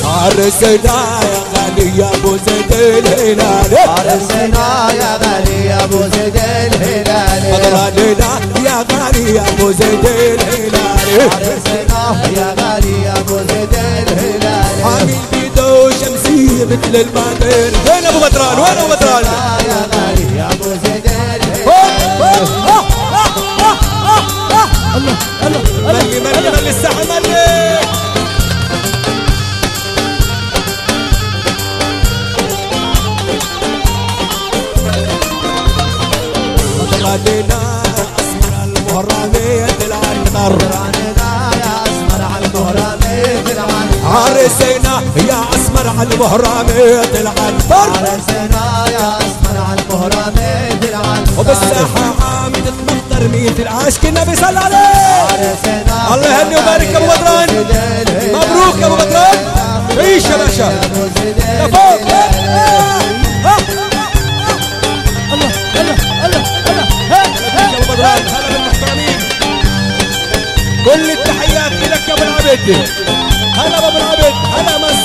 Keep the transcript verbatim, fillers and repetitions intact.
عرسنا يا غالي يا ابو زيد الهلالي عرسنا يا غالي يا ابو زيد الهلالي مطراننا يا غالي يا ابو زيد الهلالي عرسنا يا غالي يا ابو زيد الهلالي عامل بيدو شمسية مثل المطر. وين ابو بدران وين ابو بدران يا غالي يا ابو زيد الهلالي الله الله ملي ملي ملي الساحة ملي مطراننا اسمر المهرامية العنقر مطراننا يا اسمر على المهرامية العنقر عرسنا يا اسمر على المهرامية العنقر عرسنا يا اسمر على المهرامية العنقر وبالساحة عامد تمطر ميت العاشق النبي صلى عليه. الله يهني ويبارك يا ابو بدران. مبروك يا ابو بدران. عيش يا باشا يا فوق. الله الله الله الله هلا يا ابو بدران. هلا بالمحترمين. كل التحيات لك يا ابو العبد. هلا ابو العبد. هلا